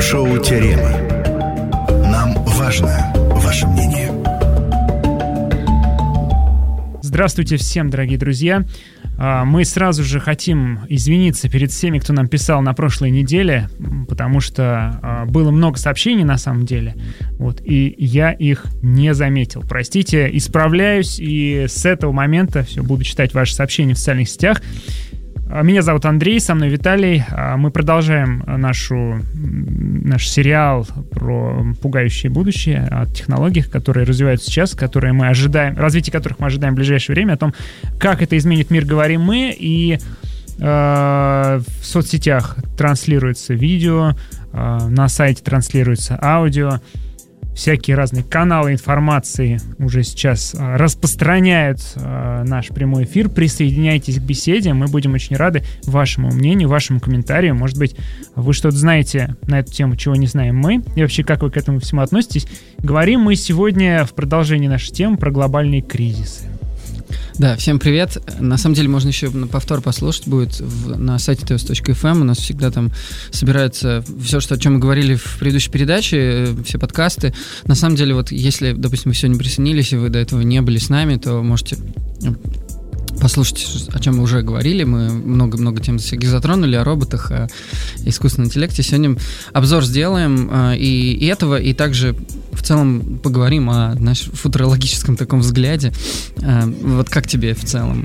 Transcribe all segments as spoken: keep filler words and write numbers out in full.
Шоу «Теорема». Нам важно ваше мнение. Здравствуйте всем, дорогие друзья. Мы сразу же хотим извиниться перед всеми, кто нам писал на прошлой неделе, потому что было много сообщений на самом деле, вот, и я их не заметил. Простите, исправляюсь, и с этого момента все, буду читать ваши сообщения в социальных сетях. Меня зовут Андрей, со мной Виталий. Мы продолжаем нашу, наш сериал про пугающее будущее, о технологиях, которые развиваются сейчас, которые мы ожидаем, развитие которых мы ожидаем в ближайшее время, о том, как это изменит мир, говорим мы. И э, в соцсетях транслируется видео, э, на сайте транслируется аудио. Всякие разные каналы информации уже сейчас а, распространяют а, наш прямой эфир. Присоединяйтесь к беседе. Мы будем очень рады вашему мнению, вашему комментарию. Может быть, вы что-то знаете на эту тему, чего не знаем мы. И вообще, как вы к этому всему относитесь. Говорим мы сегодня в продолжении нашей темы про глобальные кризисы. Да, всем привет. На самом деле можно еще на повтор послушать будет в, на сайте тэ вэ эс точка эф эм. У нас всегда там собирается все, что, о чем мы говорили в предыдущей передаче, все подкасты. На самом деле, вот если, допустим, вы сегодня присоединились, и вы до этого не были с нами, то можете послушать, о чем мы уже говорили. Мы много-много тем всяких затронули, о роботах, о искусственном интеллекте. Сегодня обзор сделаем и, и этого, и также в целом поговорим о нашем футурологическом таком взгляде. Вот как тебе в целом?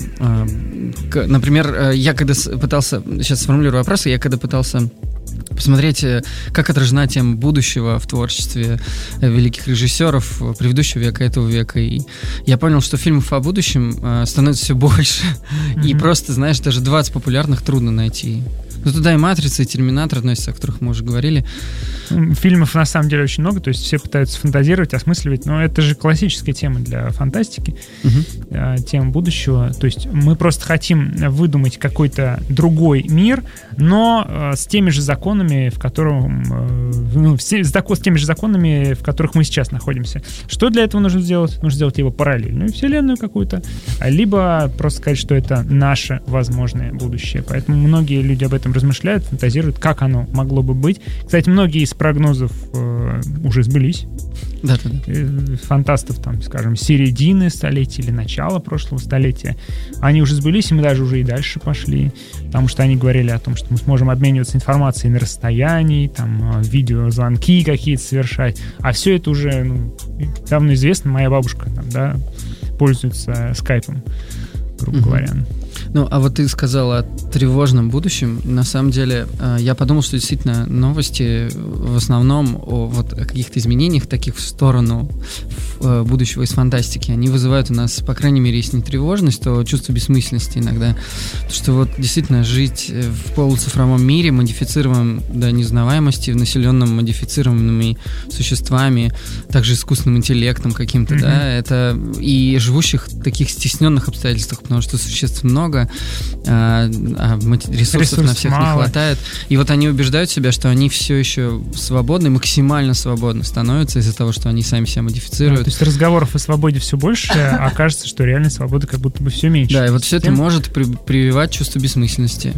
Например, я когда пытался... Сейчас сформулирую вопросы. Я когда пытался посмотреть, как отражена тема будущего в творчестве великих режиссеров предыдущего века, этого века. И я понял, что фильмов о будущем становится все больше. Mm-hmm. И просто, знаешь, даже двадцать популярных трудно найти. Ну, туда и «Матрица», и «Терминатор» относятся, о которых мы уже говорили. Фильмов на самом деле очень много, то есть все пытаются фантазировать, осмысливать, но это же классическая тема для фантастики, uh-huh. тема будущего. То есть мы просто хотим выдумать какой-то другой мир, но с теми же законами, в котором, ну, с теми же законами, в которых мы сейчас находимся. Что для этого нужно сделать? Нужно сделать либо параллельную вселенную какую-то, либо просто сказать, что это наше возможное будущее. Поэтому многие люди об этом размышляют, фантазируют, как оно могло бы быть. Кстати, многие из прогнозов э, уже сбылись. Да, да, да. Фантастов, там, скажем, середины столетия или начала прошлого столетия, они уже сбылись, и мы даже уже и дальше пошли, потому что они говорили о том, что мы сможем обмениваться информацией на расстоянии, там, видеозвонки какие-то совершать, а все это уже, ну, давно известно. Моя бабушка, там, да, пользуется скайпом, грубо угу. говоря. Ну, а вот ты сказал о тревожном будущем. На самом деле, я подумал, что действительно новости в основном о вот о каких-то изменениях таких в сторону будущего из фантастики, они вызывают у нас, по крайней мере, если не тревожность, то чувство бессмысленности иногда. Потому что вот действительно жить в полуцифровом мире, модифицированном до неузнаваемости, населенном модифицированными существами, также искусственным интеллектом каким-то, mm-hmm. да, это и живущих в таких стесненных обстоятельствах, потому что существ много, а, а ресурсов Ресурс на всех мало. Не хватает. И вот они убеждают себя, что они все еще свободны, максимально свободны становятся из-за того, что они сами себя модифицируют. Да, то есть разговоров о свободе все больше, а кажется, что реальной свободы как будто бы все меньше. Да, и вот все это может при- прививать чувство бессмысленности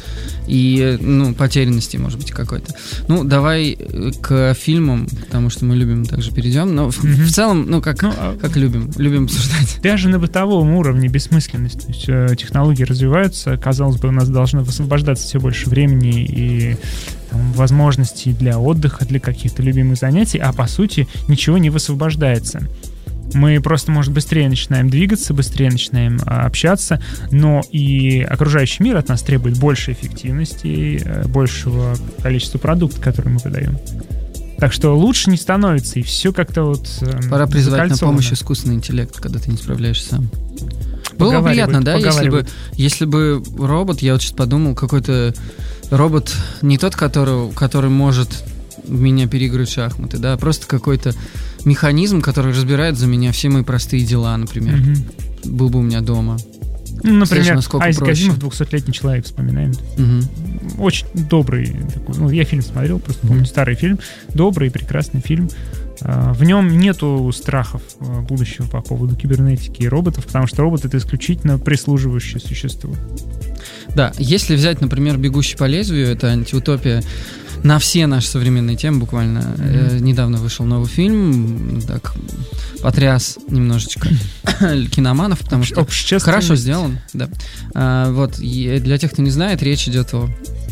и, ну, потерянности, может быть, какой-то. Ну, давай к фильмам, потому что мы любим, также перейдем. Но в, mm-hmm. в целом, ну, как, ну, как любим, любим обсуждать. Даже на бытовом уровне бессмысленность. То есть э, технологии развиваются, казалось бы, у нас должно высвобождаться все больше времени и там, возможностей для отдыха, для каких-то любимых занятий, а по сути ничего не высвобождается. Мы просто, может, быстрее начинаем двигаться, быстрее начинаем а, общаться, но и окружающий мир от нас требует большей эффективности, большего количества продуктов, которые мы выдаем. Так что лучше не становится, и все как-то вот э, Пора призвать на помощь искусственный интеллект, когда ты не справляешься сам. Было бы приятно, да, если бы, если бы робот, я вот сейчас подумал, какой-то робот, не тот, который, который может меня переигрывать в шахматы, да, а просто какой-то механизм, который разбирает за меня все мои простые дела, например. Mm-hmm. Был бы у меня дома. Ну, например, Айзек Азимов, двухсотлетний человек, вспоминаем. Mm-hmm. Очень добрый такой. Ну, я фильм смотрел, просто mm-hmm. помню старый фильм. Добрый, прекрасный фильм. В нем нету страхов будущего по поводу кибернетики и роботов, потому что робот — это исключительно прислуживающее существо. Да, если взять, например, «Бегущий по лезвию», это антиутопия на все наши современные темы буквально. Mm-hmm. Э, недавно вышел новый фильм, так потряс немножечко киноманов, потому что хорошо сделан. Да. А, вот, и для тех, кто не знает, речь идет о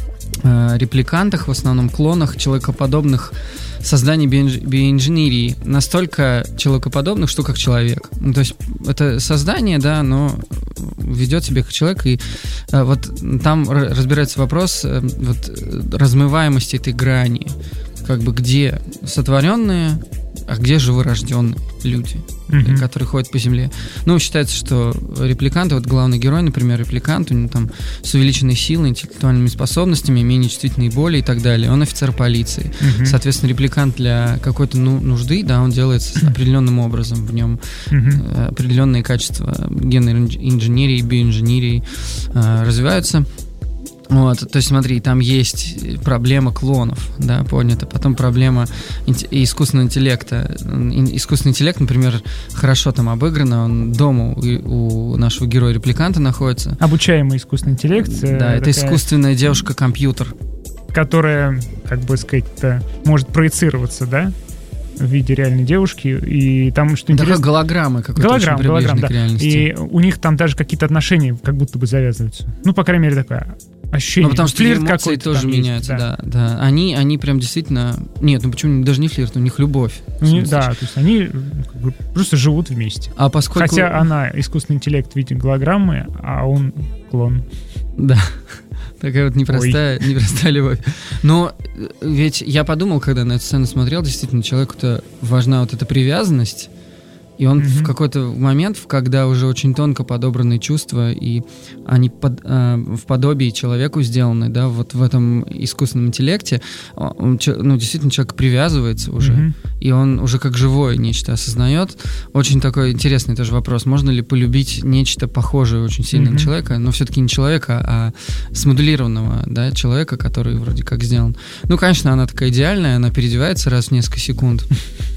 э, репликантах, в основном клонах, человекоподобных созданий биоинженерии, настолько человекоподобных, что как человек. Ну, то есть это создание, да, но ведет себя как человек, и а, вот там разбирается вопрос а, вот, размываемости этой грани, как бы где сотворенные, а где живорожденные люди, mm-hmm. которые ходят по земле. Ну, считается, что репликанты, вот главный герой, например, репликант, у него там с увеличенной силой, интеллектуальными способностями, менее чувствительной боли и так далее. Он офицер полиции. Mm-hmm. Соответственно, репликант для какой-то ну, нужды, да, он делается mm-hmm. определенным образом. В нем mm-hmm. определенные качества генной инженерии, биоинженерии э, развиваются. Вот, то есть смотри, там есть проблема клонов, да, понято, потом проблема инт- искусственного интеллекта. Искусственный интеллект, например, хорошо там обыгран, он дома у, у нашего героя-репликанта находится. Обучаемый искусственный интеллект. Да, это искусственная девушка-компьютер. Которая, как бы сказать, может проецироваться, да? В виде реальной девушки, и там что интересно... Да, голограммы какой-то голограмм, очень приближенный голограмм, к реальности. И у них там даже какие-то отношения как будто бы завязываются. Ну, по крайней мере, такое ощущение. Ну, потому что флирт эмоции какой-то тоже меняются, есть, да. да, да. Они, они прям действительно... Нет, ну почему даже не флирт, у них любовь. Ну, да, то есть они как бы просто живут вместе. А поскольку... Хотя она искусственный интеллект в виде голограммы, а он клон. Да. Такая вот непростая, непростая любовь. Но ведь я подумал, когда на эту сцену смотрел, действительно, человеку-то важна вот эта привязанность, и он mm-hmm. в какой-то момент, когда уже очень тонко подобранные чувства, и они под, э, в подобии человеку сделаны, да, вот в этом искусственном интеллекте, он, ну, действительно, человек привязывается уже, mm-hmm. и он уже как живое нечто осознает. Очень такой интересный тоже вопрос. Можно ли полюбить нечто похожее очень сильно mm-hmm. на человека, но все-таки не человека, а смоделированного, да, человека, который вроде как сделан. Ну, конечно, она такая идеальная, она переодевается раз в несколько секунд.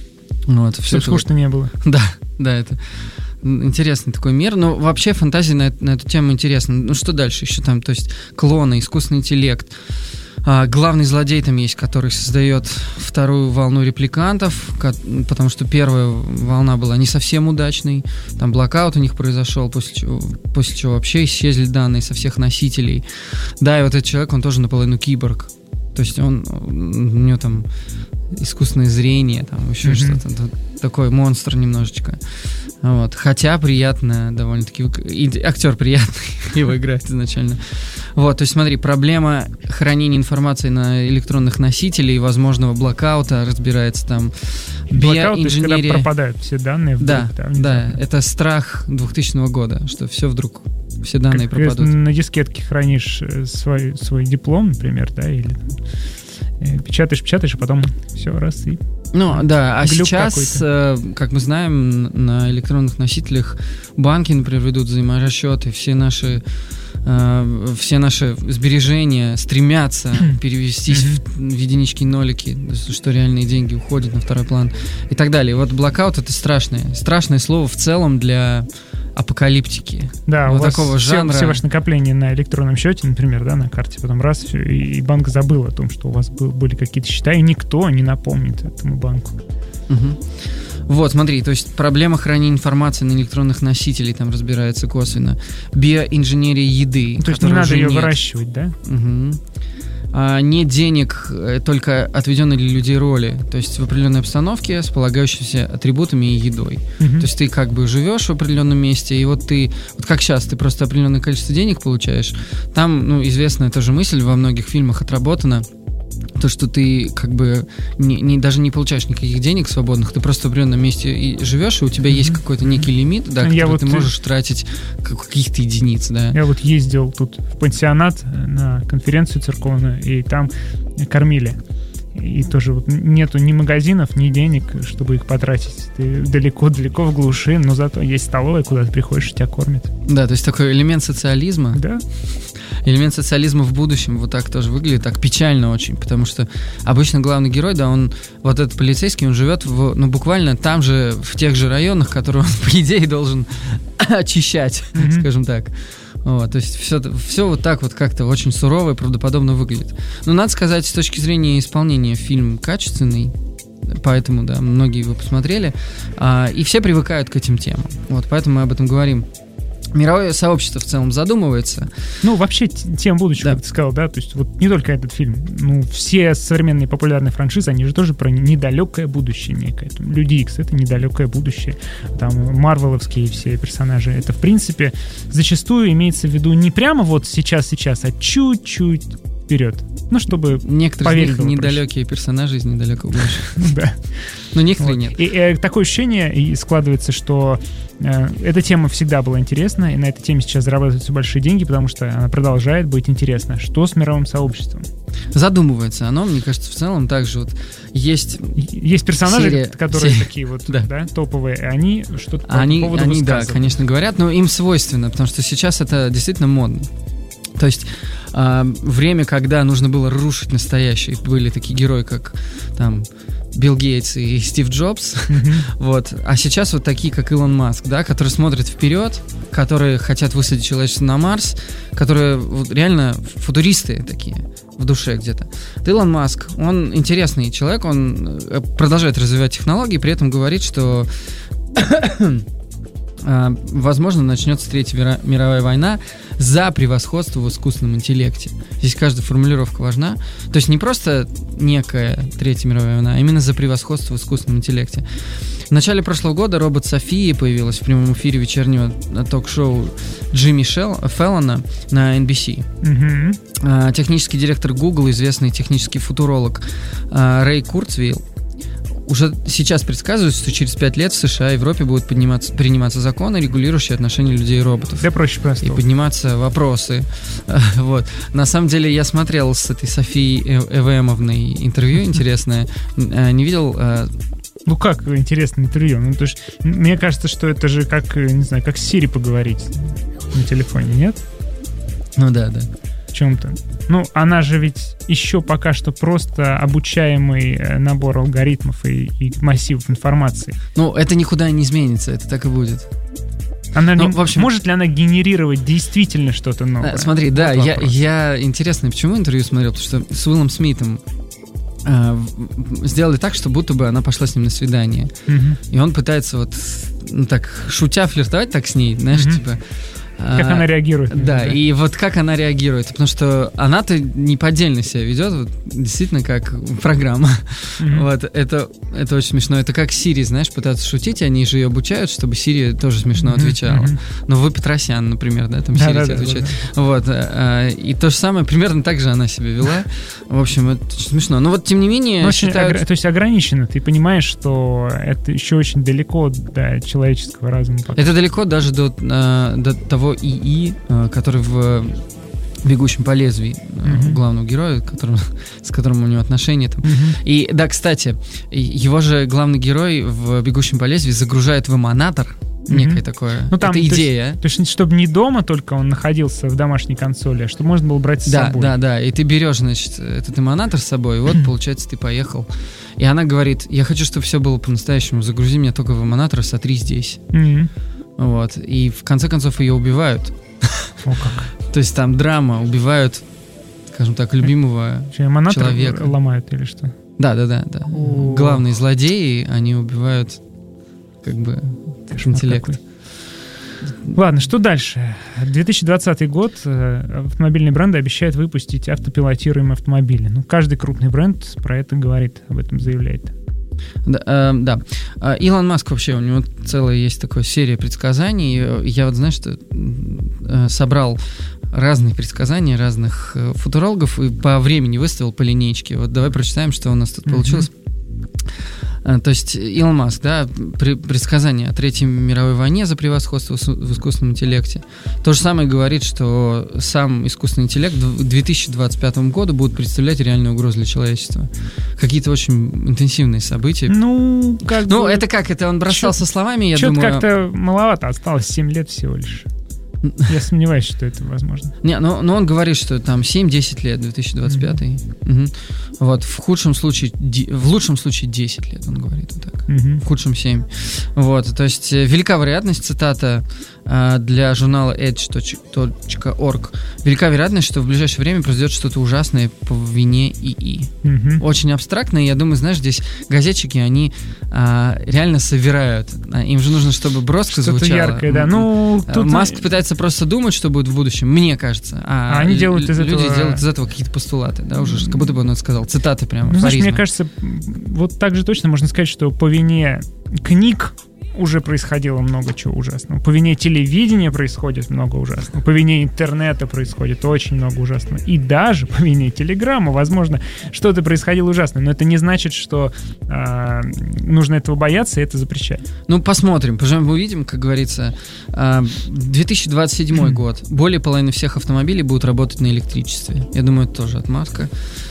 Вот, все скучно вот... не было. Да, да, это интересный такой мир. Но вообще фантазия на, на эту тему интересна. Ну что дальше еще там? То есть клоны, искусственный интеллект. А, главный злодей там есть, который создает вторую волну репликантов, потому что первая волна была не совсем удачной. Там блокаут у них произошел, после чего, после чего вообще исчезли данные со всех носителей. Да, и вот этот человек, он тоже наполовину киборг. То есть он, у него там искусственное зрение, там еще mm-hmm. что-то, такой монстр немножечко. Вот. Хотя приятно довольно-таки, и актер приятный его играет изначально. Вот, то есть смотри, проблема хранения информации на электронных носителях и возможного блокаута разбирается там. Блокаут, то есть когда пропадают все данные вдруг. Да, да, да, это страх двухтысячного года, что все вдруг, все данные как пропадут. На дискетке хранишь свой, свой диплом, например, да, или печатаешь, печатаешь, а потом все, раз и... Ну, да, а сейчас, э, как мы знаем, на электронных носителях банки, например, ведут взаиморасчеты, все наши, э, все наши сбережения стремятся перевестись в, в единички и нолики, что реальные деньги уходят на второй план и так далее. Вот блокаут — это страшное, страшное слово в целом для апокалиптики. Да, вот у вас такого все, жанра. все ваши накопления на электронном счете, например, да, на карте, потом раз, все, и, и банк забыл о том, что у вас был, были какие-то счета, и никто не напомнит этому банку. Угу. Вот, смотри, то есть проблема хранения информации на электронных носителях там разбирается косвенно. Биоинженерия еды. То есть не надо ее нет. выращивать, да? Угу. А, нет денег, только отведенные для людей роли, то есть в определенной обстановке с полагающимися атрибутами и едой. Uh-huh. То есть ты как бы живешь в определенном месте, и вот ты, вот как сейчас, ты просто определенное количество денег получаешь. Там, ну, известная тоже мысль, во многих фильмах отработана, то, что ты как бы не, не, даже не получаешь никаких денег свободных, ты просто в определенном месте и живешь, и у тебя mm-hmm. есть какой-то некий лимит, да, который вот ты можешь тратить каких-то единиц, да. Я вот ездил тут в пансионат на конференцию церковную, и там кормили. И тоже вот нету ни магазинов, ни денег, чтобы их потратить. Ты далеко-далеко в глуши, но зато есть столовая, куда ты приходишь, и тебя кормят. Да, то есть такой элемент социализма. Да. Элемент социализма в будущем вот так тоже выглядит, так печально очень, потому что обычно главный герой, да, он, вот этот полицейский, он живет в, ну, буквально там же, в тех же районах, которые он, по идее, должен очищать, mm-hmm. скажем так. Вот, то есть все, все вот так вот как-то очень сурово и правдоподобно выглядит. Но надо сказать, с точки зрения исполнения фильм качественный, поэтому, да, многие его посмотрели, а, и все привыкают к этим темам. Вот, поэтому мы об этом говорим. Мировое сообщество в целом задумывается. Ну, вообще, тема будущего, да. Как ты сказал, да, то есть вот не только этот фильм, ну, все современные популярные франшизы, они же тоже про недалекое будущее некое. Люди Икс — это недалекое будущее. Там марвеловские все персонажи. Это, в принципе, зачастую имеется в виду не прямо вот сейчас-сейчас, а чуть-чуть вперед. Ну, чтобы некоторые из них недалекие персонажи из недалекого будущего. Да. Но некоторые нет. И такое ощущение складывается, что эта тема всегда была интересна, и на этой теме сейчас зарабатываются большие деньги, потому что она продолжает быть интересна. Что с мировым сообществом? Задумывается оно, мне кажется, в целом также вот есть... Есть персонажи, серия, которые серия. такие вот, да. Да, топовые, и они что-то по они, этому поводу они, высказывают. Да, конечно, говорят, но им свойственно, потому что сейчас это действительно модно. То есть э, время, когда нужно было рушить настоящее, были такие герои, как там Билл Гейтс и Стив Джобс, mm-hmm. вот. А сейчас вот такие, как Илон Маск, да, которые смотрят вперед, которые хотят высадить человечество на Марс, которые вот, реально футуристы такие в душе где-то. Вот Илон Маск, он интересный человек, он продолжает развивать технологии, при этом говорит, что возможно, начнется Третья мировая война за превосходство в искусственном интеллекте. Здесь каждая формулировка важна. То есть не просто некая Третья мировая война, а именно за превосходство в искусственном интеллекте. В начале прошлого года робот София появилась в прямом эфире вечернего ток-шоу Джимми Шелл, Феллона на эн би си. Mm-hmm. Технический директор Google, известный технический футуролог Рэй Курцвейл, уже сейчас предсказывают, что через пять лет в США и Европе будут подниматься, приниматься законы, регулирующие отношения людей и роботов. Да проще просто. И подниматься вопросы. Вот. На самом деле я смотрел с этой Софией Эвемовной интервью интересное. Не видел... Ну как интересное интервью? Ну, то есть, мне кажется, что это же как, не знаю, как с Siri поговорить на телефоне, нет? Ну да, да. В чем-то. Ну, она же ведь еще пока что просто обучаемый набор алгоритмов и, и массивов информации. Ну, это никуда не изменится, это так и будет. Она ну, не, в общем, может ли она генерировать действительно что-то новое? Смотри, да, вот я, я интересно, почему интервью смотрел, потому что с Уиллом Смитом э, сделали так, что будто бы она пошла с ним на свидание. Угу. И он пытается вот, ну так, шутя, флиртовать так с ней, знаешь, угу. типа... Как а, она реагирует. Да, да, и вот как она реагирует. Потому что она-то неподдельно себя ведет, вот, действительно, как программа. Mm-hmm. Вот, это, это очень смешно. Это как Siri, знаешь, пытаются шутить, они же ее обучают, чтобы Siri тоже смешно mm-hmm. отвечала. Mm-hmm. Но вы Петросян, например, да, там Siri да, да, отвечает. Да, да. Вот, а, и то же самое, примерно так же она себя вела. В общем, это очень смешно. Но вот, тем не менее, Но считают... огр... То есть ограничено. Ты понимаешь, что это еще очень далеко до человеческого разума. Пока. Это далеко даже до, до того ИИ, который в «Бегущем по лезвию», uh-huh. главного героя, которым, с которым у него отношения там. Uh-huh. И да, кстати, его же главный герой в «Бегущем по лезвию» загружает в эманатор, uh-huh. некое такое. Ну, там, это идея. То есть, то есть, чтобы не дома только он находился в домашней консоли, а чтобы можно было брать с да, собой. Да, да, да. И ты берешь, значит, этот эманатор с собой, и вот, uh-huh. получается, ты поехал. И она говорит: я хочу, чтобы все было по-настоящему, загрузи меня только в эманатор, сотри здесь. Uh-huh. Вот. И в конце концов ее убивают. О, как. То есть там драма, убивают, скажем так, любимого эманатор человека. Ломают или что? Да, да, да, да. О. Главные злодеи, они убивают как бы интеллект. Такой. Ладно, что дальше? две тысячи двадцатый год. Автомобильные бренды обещают выпустить автопилотируемые автомобили. Ну, каждый крупный бренд про это говорит, об этом заявляет. Да, э, да. Илон Маск вообще, у него целая есть такая серия предсказаний. Я вот, знаешь, что, э, собрал разные предсказания разных э, футурологов и по времени выставил по линейке. Вот давай прочитаем, что у нас тут mm-hmm. получилось. То есть Илон Маск, да, предсказание о Третьей мировой войне за превосходство в искусственном интеллекте. То же самое говорит, что сам искусственный интеллект к две тысячи двадцать пятому году будет представлять реальную угрозу для человечества. Какие-то очень интенсивные события. Ну, как Ну, бы... это как? Это он бросался Чё, словами, я чё-то думаю... как-то маловато, осталось семь лет всего лишь. Я сомневаюсь, что это возможно. Не, но, но он говорит, что там семь-десять лет, две тысячи двадцать пятый. Mm-hmm. Угу. Вот, в худшем случае, в лучшем случае десять лет, он говорит вот так. Mm-hmm. В худшем семь. Вот, то есть велика вероятность, цитата, для журнала эдж точка орг. Велика вероятность, что в ближайшее время произойдет что-то ужасное по вине ИИ. Mm-hmm. Очень абстрактно, и я думаю, знаешь, здесь газетчики, они а, реально собирают. Им же нужно, чтобы броско что-то звучало. Яркое, да. Ну, тут... Маск пытается просто думать, что будет в будущем, мне кажется. А, а они делают из люди этого... делают из этого какие-то постулаты, да, уже, как будто бы он это сказал. Цитаты прямо, ну, знаешь, афоризмы. мне кажется, вот так же точно можно сказать, что по вине книг уже происходило много чего ужасного. По вине телевидения происходит много ужасного. По вине интернета происходит очень много ужасного. И даже по вине телеграмма, возможно, что-то происходило ужасное. Но это не значит, что э, нужно этого бояться и это запрещать. Ну, посмотрим. Пожалуй, увидим, как говорится. две тысячи двадцать седьмой год. Более половины всех автомобилей будут работать на электричестве. Я думаю, это тоже отмазка.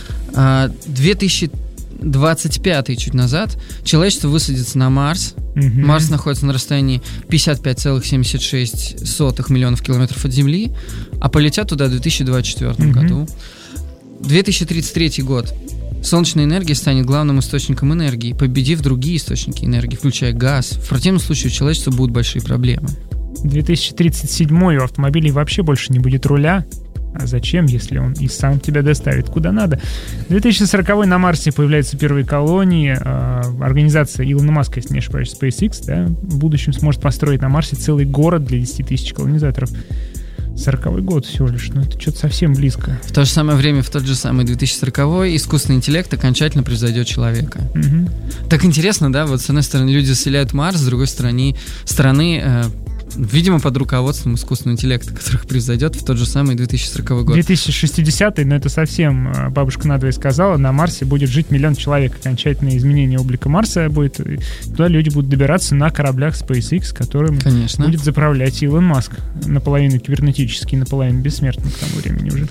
две тысячи двадцать пятый, чуть назад, человечество высадится на Марс. Mm-hmm. Марс находится на расстоянии пятьдесят пять целых семьдесят шесть сотых миллионов километров от Земли, а полетят туда в две тысячи двадцать четвёртом mm-hmm. году. две тысячи тридцать третий год. Солнечная энергия станет главным источником энергии, победив другие источники энергии, включая газ. В противном случае у человечества будут большие проблемы. две тысячи тридцать седьмой у автомобилей вообще больше не будет руля. А зачем, если он и сам тебя доставит куда надо? две тысячи сороковой на Марсе появляются первые колонии. Организация Илона Маска, если не ошибаюсь, SpaceX, да, в будущем сможет построить на Марсе целый город для десяти тысяч колонизаторов. сороковой год всего лишь, ну это что-то совсем близко. В то же самое время, в тот же самый две тысячи сороковой, искусственный интеллект окончательно превзойдет человека. Угу. Так интересно, да, вот с одной стороны люди заселяют Марс, с другой стороны, стороны э, видимо, под руководством искусственного интеллекта, которых превзойдет в тот же самый две тысячи сороковой год. две тысячи шестидесятый, но это совсем бабушка надвое сказала, на Марсе будет жить миллион человек. Окончательное изменение облика Марса будет. Туда люди будут добираться на кораблях SpaceX, которым Конечно. будет заправлять Илон Маск. Наполовину кибернетический, наполовину бессмертный к тому времени уже.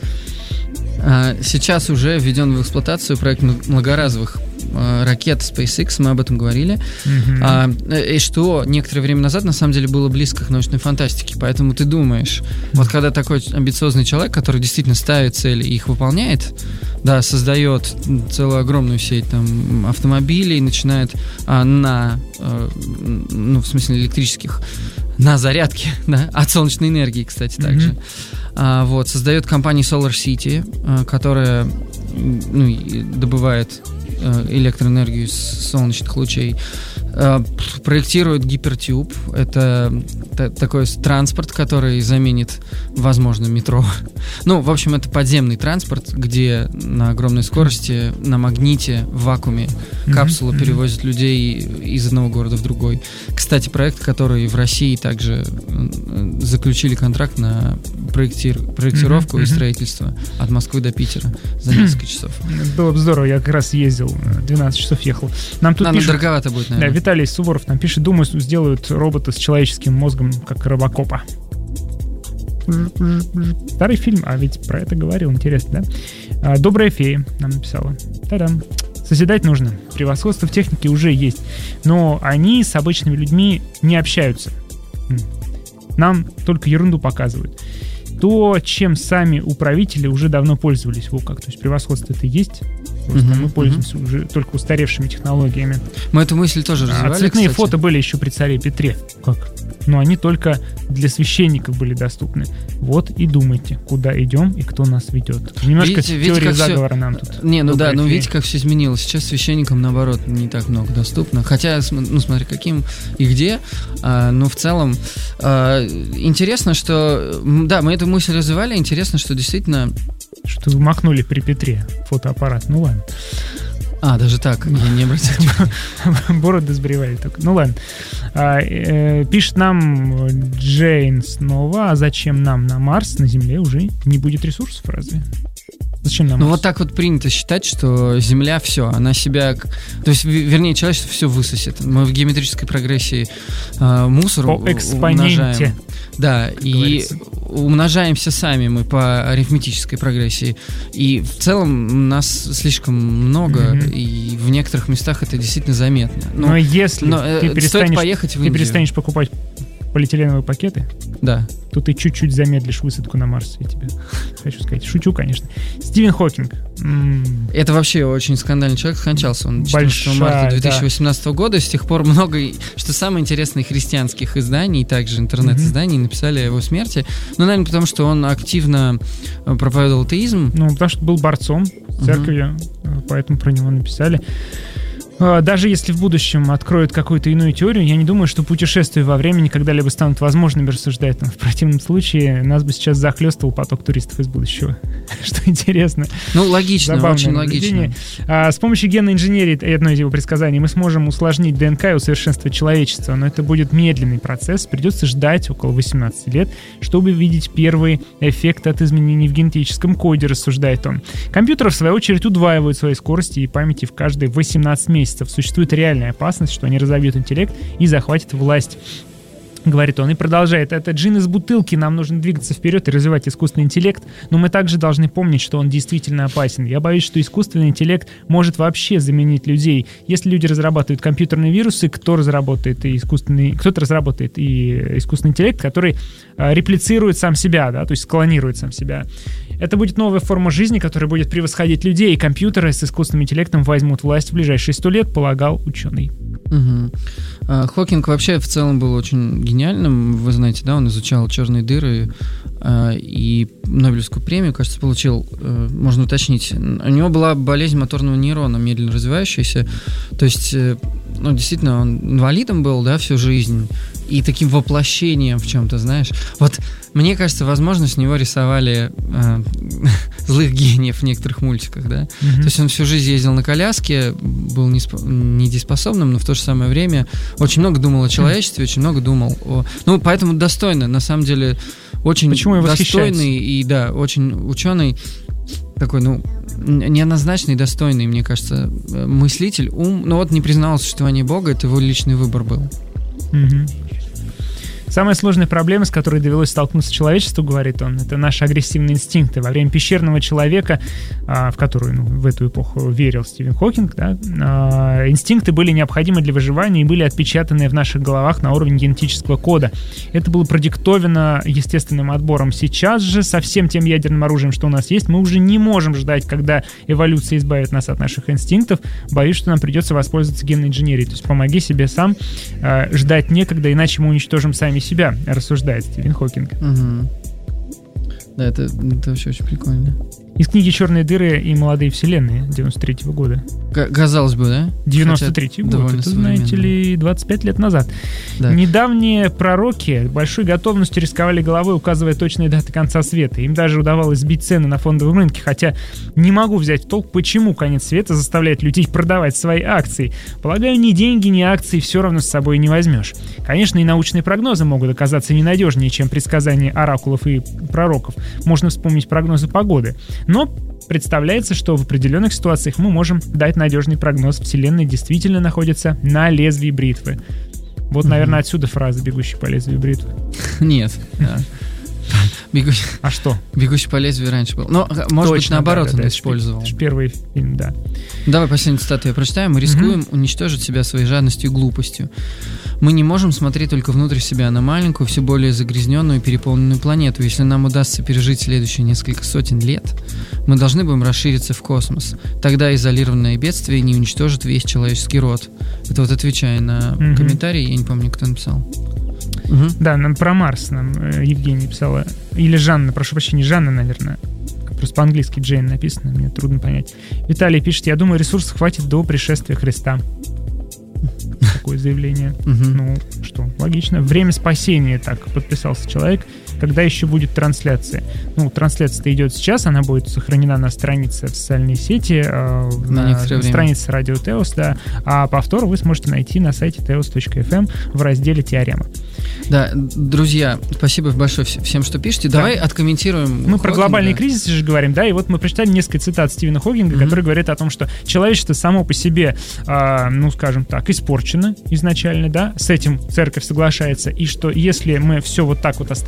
Сейчас уже введен в эксплуатацию проект многоразовых ракет SpaceX, мы об этом говорили. Mm-hmm. А, и что некоторое время назад на самом деле было близко к научной фантастике. Поэтому ты думаешь, mm-hmm. вот когда такой амбициозный человек, который действительно ставит цели и их выполняет, да, создает целую огромную сеть там автомобилей, начинает а, на, а, ну, в смысле электрических, на зарядке, да, от солнечной энергии, кстати, также. Mm-hmm. А, вот, создает компания Solar City, а, которая ну, добывает электроэнергию из солнечных лучей. Проектирует Гипертюб. Это т- такой транспорт, который заменит, возможно, метро. Ну, в общем, это подземный транспорт, где на огромной скорости, на магните, в вакууме капсула mm-hmm. перевозит людей из одного города в другой. Кстати, проект, который в России также заключили контракт на проектир... проектировку mm-hmm. и строительство от Москвы до Питера за несколько часов. Было бы здорово, я как раз ездил, двенадцать часов ехал. Нам тут а, пишут... ну, дороговато будет, наверное. Да, Виталий Суворов нам пишет, думаю, сделают робота с человеческим мозгом, как Робокопа. Старый фильм, а ведь про это говорил, интересно, да? Добрая фея нам написала. Та-дам. Созидать нужно. Превосходство в технике уже есть. Но они с обычными людьми не общаются. Нам только ерунду показывают. То, чем сами управители уже давно пользовались. Во как, то есть превосходство это есть. Просто uh-huh, мы пользуемся uh-huh. уже только устаревшими технологиями. Мы эту мысль тоже развивали, а цветные кстати. фото были еще при царе Петре. Как? Но они только для священников были доступны. Вот и думайте, куда идем и кто нас ведет. Немножко видите, теория видите, заговора все... нам тут. Не, ну да, но фея. видите, как все изменилось. Сейчас священникам, наоборот, не так много доступно. Хотя, ну смотри, каким и где. А, но в целом а, интересно, что... Да, мы эту мысль развивали. Интересно, что действительно... Что вы макнули при Петре фотоаппарат. Ну ладно. А, даже так, я не обратил. Бороды сбривали только. Ну ладно. А, э, пишет нам Джейн снова, а зачем нам на Марс, на Земле уже не будет ресурсов разве? Зачем нам? Ну вот так вот принято считать, что Земля все, она себя, то есть, вернее, человечество все высосет. Мы в геометрической прогрессии э, мусор по экспоненте. Умножаем. Да, и говорится. Умножаемся сами мы по арифметической прогрессии. И в целом нас слишком много, mm-hmm. и в некоторых местах это действительно заметно. Но, Но если но, ты, перестанешь, поехать в ты перестанешь покупать полиэтиленовые пакеты? Да. То ты чуть-чуть замедлишь высадку на Марс, я тебе хочу сказать. Шучу, конечно. Стивен Хокинг. М-м. Это вообще очень скандальный человек, скончался он четырнадцатого марта две тысячи восемнадцатого да. года. С тех пор много, что самое интересное, христианских изданий, также интернет-изданий mm-hmm. написали о его смерти. Ну, наверное, потому что он активно проповедовал атеизм. Ну, потому что был борцом с церковью, mm-hmm. поэтому про него написали. Даже если в будущем откроют какую-то иную теорию, я не думаю, что путешествия во времени когда-либо станут возможными, рассуждает он. В противном случае нас бы сейчас захлестывал поток туристов из будущего. Что интересно. Ну, логично, забавное очень наблюдение. логично. А, с помощью генной инженерии, одно из его предсказаний, мы сможем усложнить ДНК и усовершенствовать человечество, но это будет медленный процесс, придется ждать около восемнадцати лет, чтобы видеть первый эффект от изменений в генетическом коде, рассуждает он. Компьютеры, в свою очередь, удваивают свои скорости и памяти в каждые восемнадцать месяцев. Существует реальная опасность, что они разовьют интеллект и захватят власть. Говорит он и продолжает. Это джин из бутылки, нам нужно двигаться вперед и развивать искусственный интеллект, но мы также должны помнить, что он действительно опасен. Я боюсь, что искусственный интеллект может вообще заменить людей. Если люди разрабатывают компьютерные вирусы, кто разработает и искусственный, кто-то разработает и искусственный интеллект, который а, реплицирует сам себя, да, то есть склонирует сам себя. Это будет новая форма жизни, которая будет превосходить людей, и компьютеры с искусственным интеллектом возьмут власть в ближайшие сто лет, полагал ученый. Угу. А, Хокинг вообще в целом был очень гениальным, вы знаете, да, он изучал черные дыры а, и Нобелевскую премию, кажется, получил, а, можно уточнить. У него была болезнь моторного нейрона, медленно развивающаяся, то есть, ну, действительно, он инвалидом был, да, всю жизнь, и таким воплощением в чем-то, знаешь. Вот, мне кажется, возможно, с него рисовали э, злых гениев в некоторых мультиках, да. Mm-hmm. То есть он всю жизнь ездил на коляске, был неспо- недееспособным, но в то же самое время очень много думал о человечестве, mm-hmm. очень много думал о... Ну, поэтому достойно, на самом деле, очень достойный и, да, очень ученый, такой, ну, неоднозначный, достойный, мне кажется, мыслитель, ум. Но вот не признавал существование Бога, это его личный выбор был. Mm-hmm. Самая сложная проблема, с которой довелось столкнуться человечеству, говорит он, это наши агрессивные инстинкты. Во время пещерного человека, а, в которую, ну, в эту эпоху верил Стивен Хокинг, да, а, инстинкты были необходимы для выживания и были отпечатаны в наших головах на уровне генетического кода. Это было продиктовано естественным отбором. Сейчас же со всем тем ядерным оружием, что у нас есть, мы уже не можем ждать, когда эволюция избавит нас от наших инстинктов. Боюсь, что нам придется воспользоваться генной инженерией. То есть помоги себе сам, а, ждать некогда, иначе мы уничтожим сами себя, рассуждает Стивен Хокинг. Угу. Да, это, это вообще очень прикольно. Из книги «Черные дыры и молодые вселенные» девяносто третьего года. Г- казалось бы, да? девяносто третий год, это, знаете ли, двадцать пять лет назад. Да. Недавние пророки большой готовностью рисковали головой, указывая точные даты конца света. Им даже удавалось сбить цены на фондовом рынке, хотя не могу взять в толк, почему конец света заставляет людей продавать свои акции. Полагаю, ни деньги, ни акции все равно с собой не возьмешь. Конечно, и научные прогнозы могут оказаться ненадежнее, чем предсказания оракулов и пророков. Можно вспомнить прогнозы погоды. Но представляется, что в определенных ситуациях мы можем дать надежный прогноз. Вселенная действительно находится на лезвии бритвы. Вот, наверное, отсюда фраза «бегущий по лезвию бритвы». Нет. Бегущий... А что? «Бегущий по лезвию» раньше был. Но, может Точно, быть, наоборот, да, да, он да, использовал. Это же первый фильм, да. Давай последнюю цитату я прочитаю. «Мы рискуем mm-hmm. уничтожить себя своей жадностью и глупостью. Мы не можем смотреть только внутрь себя на маленькую, все более загрязненную и переполненную планету. Если нам удастся пережить следующие несколько сотен лет, мы должны будем расшириться в космос. Тогда изолированное бедствие не уничтожит весь человеческий род». Это вот отвечая на mm-hmm. комментарий, я не помню, кто написал. Угу. Да, нам про Марс нам э, Евгения писала. Или Жанна, прошу прощения, Жанна, наверное. Просто по-английски Джейн написано, мне трудно понять. Виталий пишет: я думаю, ресурсов хватит до пришествия Христа. Такое заявление. Угу. Ну, что, логично. Время спасения, так подписался человек. Когда еще будет трансляция? Ну, трансляция-то идет сейчас, она будет сохранена на странице в социальной сети, э, на, на странице Радио Теос, да. А повтор вы сможете найти на сайте теос точка эф эм в разделе «Теорема». Да, друзья, спасибо большое всем, что пишете. Да. Давай откомментируем. Мы Хокинга. Про глобальный кризис же говорим, да, и вот мы прочитали несколько цитат Стивена Хокинга, mm-hmm. которые говорят о том, что человечество само по себе, э, ну, скажем так, испорчено изначально, да, с этим церковь соглашается, и что если мы все вот так вот оставим, как оно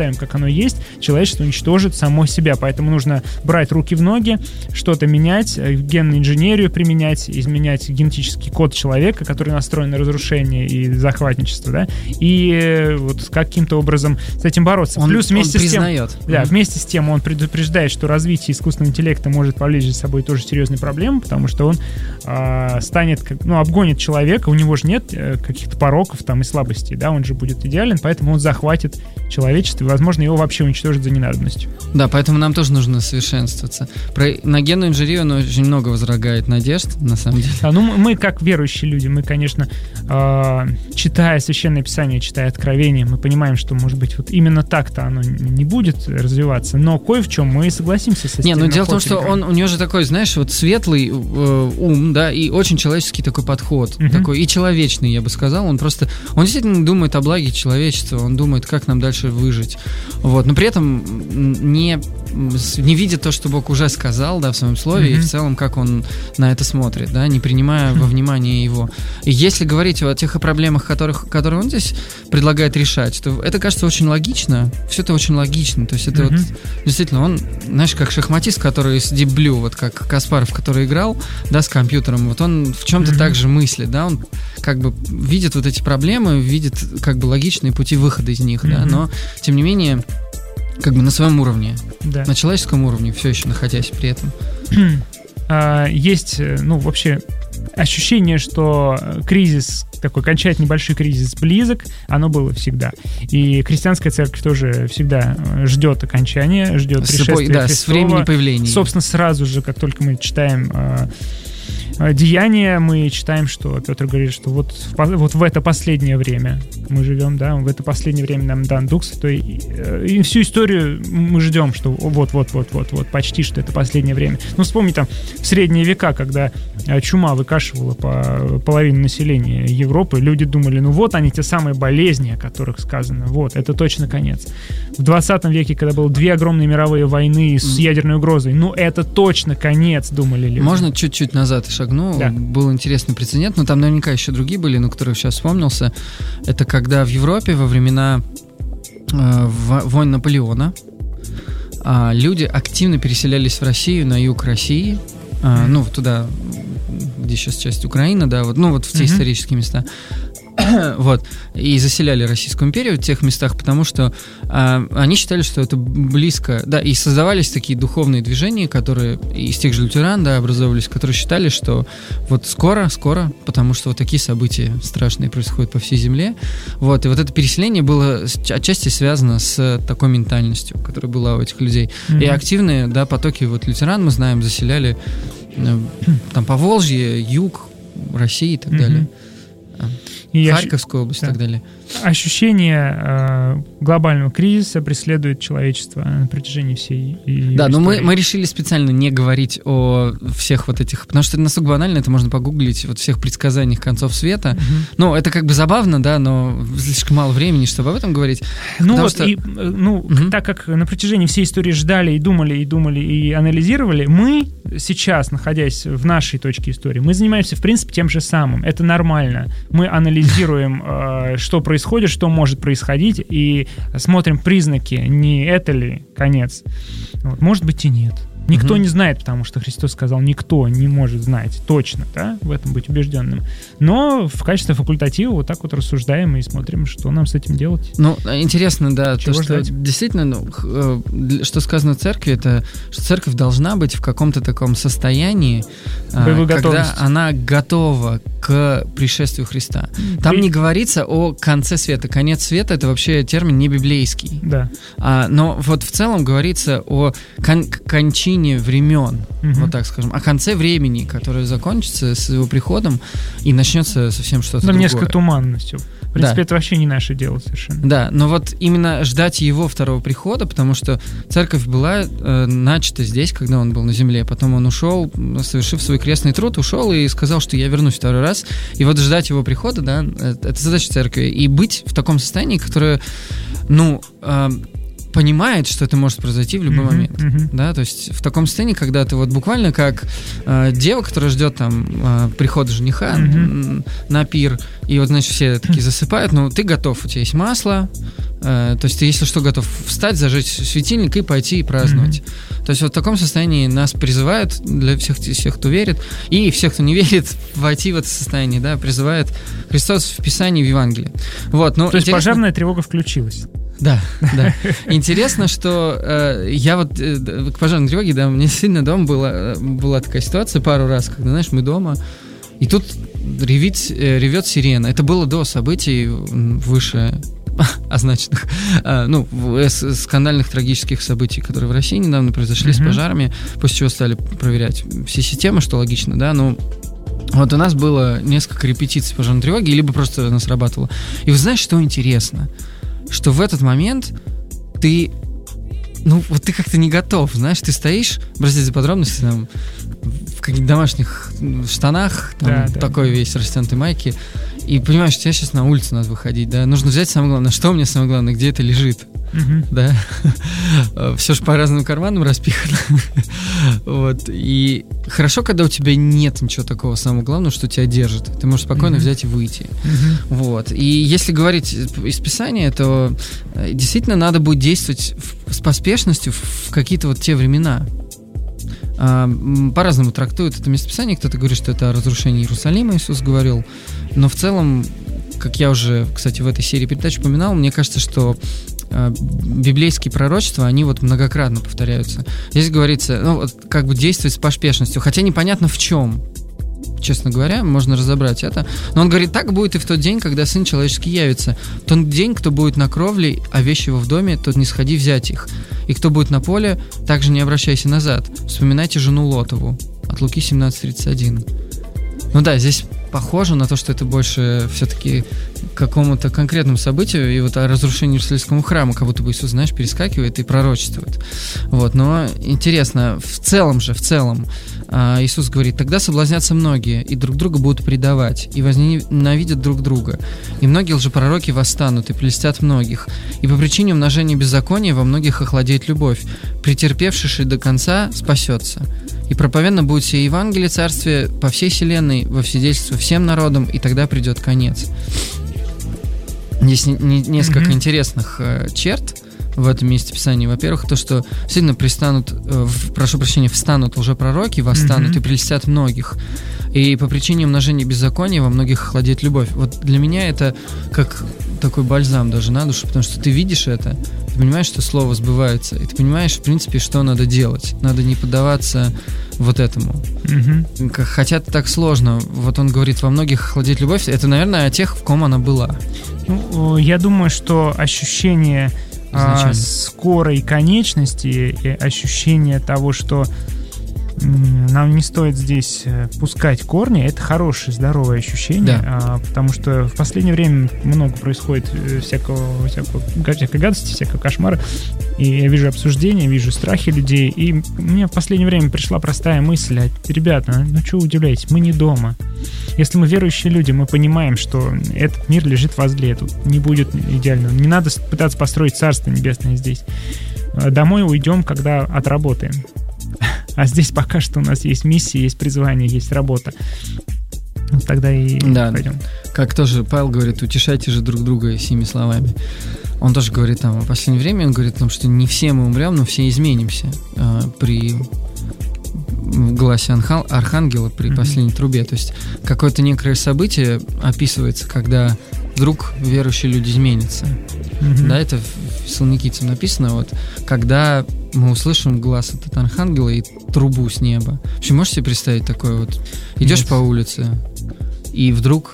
оно есть, человечество уничтожит само себя. Поэтому нужно брать руки в ноги, что-то менять, генную инженерию применять, изменять генетический код человека, который настроен на разрушение и захватничество, да, и вот каким-то образом с этим бороться. Он, Плюс вместе он с тем, да, mm-hmm. вместе с тем он предупреждает, что развитие искусственного интеллекта может повлечь за собой тоже серьезные проблемы, потому что он э, станет, ну, обгонит человека, у него же нет э, каких-то пороков там и слабостей, да, он же будет идеален, поэтому он захватит человечество, и, возможно, его вообще уничтожит за ненадобностью. Да, поэтому нам тоже нужно совершенствоваться. Про, на генную инженерию он очень много возрогает надежд, на самом деле. А, ну, мы, как верующие люди, мы, конечно, э, читая Священное Писание, читая Откровение, мы понимаем, что, может быть, вот именно так-то оно не будет развиваться, но кое в чем мы согласимся с этим. Не, ну дело в том, что он, у него же такой, знаешь, вот светлый э, ум, да, и очень человеческий такой подход, uh-huh. такой и человечный, я бы сказал. Он просто, он действительно думает о благе человечества, он думает, как нам дальше выжить. Вот, но при этом не, не видя то, что Бог уже сказал, да, в своем слове, uh-huh. и в целом, как он на это смотрит, да, не принимая uh-huh. во внимание его. И если говорить о тех проблемах, которых, которые он здесь предлагает решать, то это кажется очень логично, все это очень логично, то есть это uh-huh. вот, действительно, он, знаешь, как шахматист, который с Deep Blue, вот как Каспаров, который играл, да, с компьютером, вот он в чем-то uh-huh. так же мыслит, да, он как бы видит вот эти проблемы, видит как бы логичные пути выхода из них, uh-huh. да, но, тем не менее, как бы на своем уровне, да. на человеческом уровне, все еще находясь при этом. Есть, ну, вообще ощущение, что кризис, такой окончательный небольшой кризис близок, оно было всегда. И христианская церковь тоже всегда ждет окончания, ждет пришествия да, Христова. С времени появления. Собственно, сразу же, как только мы читаем Деяния, мы читаем, что Петр говорит, что вот, вот в это последнее время мы живем, да, в это последнее время нам дан Дух Святой, и, и всю историю мы ждем, что вот-вот-вот-вот-вот, почти что это последнее время. Ну, вспомни там в средние века, когда чума выкашивала по половину населения Европы, люди думали, ну вот они, те самые болезни, о которых сказано, вот, это точно конец. В двадцатом веке, когда было две огромные мировые войны с ядерной угрозой, ну это точно конец, думали люди. Можно чуть-чуть назад шагнуть? Ну, да. Был интересный прецедент, но там наверняка еще другие были, но которые сейчас вспомнился. Это когда в Европе во времена э, войн Наполеона э, люди активно переселялись в Россию, на юг России, э, mm-hmm. ну, туда, где сейчас часть Украины, да, вот, ну, вот в те mm-hmm. исторические места. Вот, и заселяли Российскую империю в тех местах, потому что а, они считали, что это близко, да, и создавались такие духовные движения, которые из тех же лютеран, да, образовывались, которые считали, что вот скоро, скоро, потому что вот такие события страшные происходят по всей земле, вот, и вот это переселение было отчасти связано с такой ментальностью, которая была у этих людей, mm-hmm. и активные, да, потоки вот лютеран, мы знаем, заселяли там Поволжье, юг России и так mm-hmm. далее. И Харьковскую область да. и так далее. Ощущение э, глобального кризиса преследует человечество на протяжении всей ее Да, истории. но мы, мы решили специально не говорить о всех вот этих, потому что это настолько банально, это можно погуглить, вот всех предсказаниях концов света. Угу. Ну, это как бы забавно, да, но слишком мало времени, чтобы об этом говорить. Ну вот, что... и, ну, угу. так как на протяжении всей истории ждали и думали, и думали, и анализировали, мы сейчас, находясь в нашей точке истории, мы занимаемся, в принципе, тем же самым. Это нормально. Мы анализируем, э, что происходит, что может происходить, и смотрим признаки, не это ли конец. Вот. Может быть и нет. Никто угу. не знает, потому что Христос сказал, никто не может знать точно, да, в этом быть убежденным. Но в качестве факультатива вот так вот рассуждаем и смотрим, что нам с этим делать. Ну, интересно, да, Чего то, что ждать? Действительно, ну, что сказано в церкви, это что церковь должна быть в каком-то таком состоянии, когда она готова к пришествию Христа. Там При... не говорится о конце света. Конец света — это вообще термин не библейский. Да. А, но вот в целом говорится о кон- кончине времен, угу. вот так скажем, о конце времени, которое закончится с его приходом и начнется совсем что-то Там другое. Несколько туманностью. В принципе, да. это вообще не наше дело совершенно. Да, но вот именно ждать его второго прихода, потому что церковь была э, начата здесь, когда он был на земле, потом он ушел, совершив свой крестный труд, ушел и сказал, что я вернусь второй раз, и вот ждать его прихода, да, это задача церкви, и быть в таком состоянии, которое, ну, э, понимает, что это может произойти в любой Mm-hmm, момент, mm-hmm. да, то есть в таком состоянии, когда ты вот буквально как э, дева, которая ждет там э, прихода жениха Mm-hmm. на пир, и вот, значит, все такие засыпают, но ты готов, у тебя есть масло, э, то есть ты, если что, готов встать, зажечь светильник и пойти и праздновать. Mm-hmm. То есть вот в таком состоянии нас призывают, для всех, всех, кто верит, и всех, кто не верит, войти в это состояние, да, призывает Христос в Писании, в Евангелии. Вот, но то есть интересно... пожарная тревога включилась. Да, да. Интересно, что э, я вот э, к пожарной тревоге, да, у меня сильно дома была, была такая ситуация пару раз, когда, знаешь, мы дома, и тут ревит, э, ревет сирена. Это было до событий выше означенных, э, ну, э, скандальных трагических событий, которые в России недавно произошли mm-hmm. с пожарами, после чего стали проверять все системы, что логично, да, но вот у нас было несколько репетиций пожарной тревоги, либо просто она срабатывала. И вы знаете, что интересно? Что в этот момент ты, ну, вот ты как-то не готов, знаешь, ты стоишь, простите за подробности, там, в каких-то домашних штанах, там, да, да, такой да. весь растянутой майке, и понимаешь, тебе сейчас на улицу надо выходить, да, нужно взять самое главное, что у меня самое главное, где это лежит, uh-huh. да, все же по разным карманам распихано, вот, и хорошо, когда у тебя нет ничего такого самого главного, что тебя держит, ты можешь спокойно uh-huh. взять и выйти, uh-huh. вот, и если говорить из Писания, то действительно надо будет действовать с поспешностью в какие-то вот те времена. По-разному трактуют это местописание. Кто-то говорит, что это о разрушении Иерусалима Иисус говорил. Но в целом, как я уже, кстати, в этой серии передач упоминал, мне кажется, что библейские пророчества, они вот многократно повторяются. Здесь говорится, ну, вот, как бы действовать с поспешностью, хотя непонятно в чем. Честно говоря, можно разобрать это. Но он говорит, так будет и в тот день, когда Сын Человеческий явится. В тот день, кто будет на кровле, а вещи его в доме, тот не сходи взять их. И кто будет на поле, также не обращайся назад. Вспоминайте жену Лотову. От Луки семнадцать тридцать один. Ну да, здесь похоже на то, что это больше все-таки к какому-то конкретному событию, и вот о разрушении Иерусалимского храма, как будто бы Иисус, знаешь, перескакивает и пророчествует. Вот, но интересно, в целом же, в целом, Иисус говорит, тогда соблазнятся многие, и друг друга будут предавать, и возненавидят друг друга. И многие лжепророки восстанут, и прельстят многих. И по причине умножения беззакония во многих охладеет любовь. Претерпевший же до конца спасется. И проповедно будет сие Евангелие Царствия по всей вселенной, во свидетельство всем народам, и тогда придет конец. Здесь не, не, несколько mm-hmm. интересных э, черт в этом месте Писания. Во-первых, то, что сильно пристанут, э, в, прошу прощения, встанут лжепророки, восстанут mm-hmm. и прельстят многих. И по причине умножения беззакония во многих охладеет любовь. Вот для меня это как такой бальзам даже на душу, потому что ты видишь это, ты понимаешь, что слово сбывается, и ты понимаешь, в принципе, что надо делать. Надо не поддаваться вот этому. Mm-hmm. Хотя это так сложно. Вот он говорит, во многих охладеет любовь. Это, наверное, о тех, в ком она была. Ну, я думаю, что ощущение а, скорой конечности и ощущение того, что нам не стоит здесь пускать корни, это хорошее, здоровое ощущение, да. а, потому что в последнее время много происходит всякого, всякого, всякой гадости, всякого кошмара, и я вижу обсуждения, вижу страхи людей, и мне в последнее время пришла простая мысль: ребята, ну что вы удивляетесь, мы не дома. Если мы верующие люди, мы понимаем, что этот мир лежит возле, тут не будет идеального, не надо пытаться построить Царство Небесное здесь. Домой уйдем, когда отработаем. А здесь пока что у нас есть миссия, есть призвание, есть работа. Вот тогда и да, пойдем. Как тоже Павел говорит, утешайте же друг друга сими словами. Он тоже говорит там, в последнее время, он говорит о том, что не все мы умрем, но все изменимся э, при гласе архангела, при mm-hmm. последней трубе. То есть какое-то некое событие описывается, когда вдруг верующие люди изменятся. Mm-hmm. Да, это в Фессалоникийцам написано, вот, когда мы услышим глас от архангела и трубу с неба. Вообще, можете себе представить такое вот? Идешь Нет. по улице, и вдруг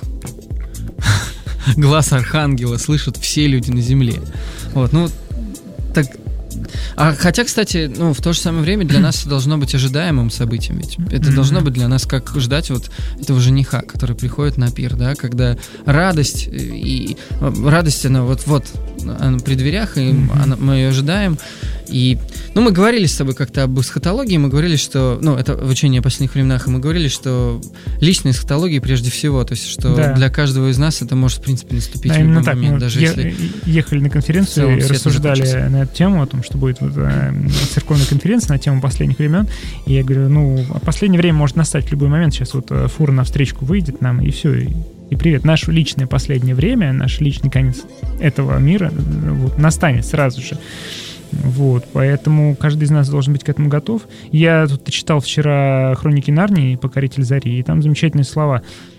глас архангела слышат все люди на земле. Вот, ну, так... А хотя, кстати, ну, в то же самое время для нас должно быть ожидаемым событием, ведь это mm-hmm. должно быть для нас как ждать вот этого жениха, который приходит на пир, да, когда радость, и радость, она вот-вот при дверях, и Mm-hmm. мы ее ожидаем. И, ну, мы говорили с тобой как-то об эсхатологии, мы говорили, что, ну, это в учении о последних временах, и мы говорили, что личная эсхатология прежде всего, то есть, что да. для каждого из нас это может, в принципе, наступить да, в любой так, момент, мы даже е- если... ехали на конференцию и рассуждали на эту тему, о том, что будет вот, э, церковная конференция на тему последних времен, и я говорю, ну, последнее время может настать в любой момент, сейчас вот фура навстречку выйдет нам, и все, и, и привет. Наше личное последнее время, наш личный конец этого мира вот, настанет сразу же. Вот, поэтому каждый из нас должен быть к этому готов. Я тут читал вчера «Хроники Нарнии», «Покоритель зари», и там замечательные слова.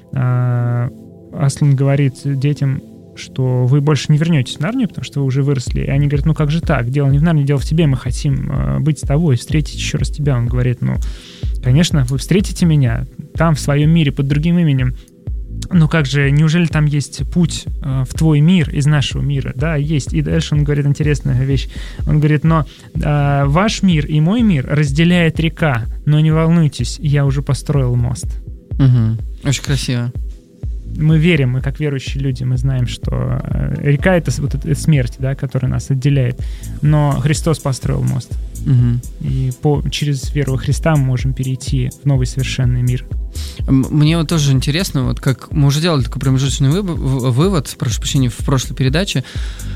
Аслан говорит детям, что вы больше не вернетесь в Нарнию, потому что вы уже выросли. И они говорят, ну как же так? Дело не в Нарнии, дело в тебе. Мы хотим быть с тобой, встретить еще раз тебя. Он говорит, ну, конечно, вы встретите меня там, в своем мире, под другим именем. Ну как же, неужели там есть путь э, в твой мир из нашего мира? Да, есть. И дальше он говорит интересную вещь. Он говорит, но э, ваш мир и мой мир разделяет река, но не волнуйтесь, я уже построил мост. Угу. Очень красиво. Мы верим, мы как верующие люди, мы знаем, что э, река — это, вот, это смерть, да, которая нас отделяет. Но Христос построил мост. Угу. И по, через веру во Христа мы можем перейти в новый совершенный мир. Мне вот тоже интересно, вот как мы уже делали такой промежуточный вывод, прошу прощения, в прошлой передаче,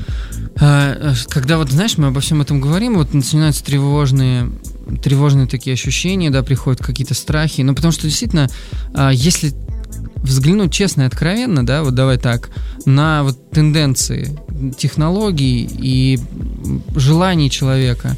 когда вот, знаешь, мы обо всем этом говорим, вот начинаются тревожные, тревожные такие ощущения, да, приходят какие-то страхи, ну, потому что действительно, если взглянуть честно и откровенно, да, вот давай так, на вот тенденции технологий и желаний человека,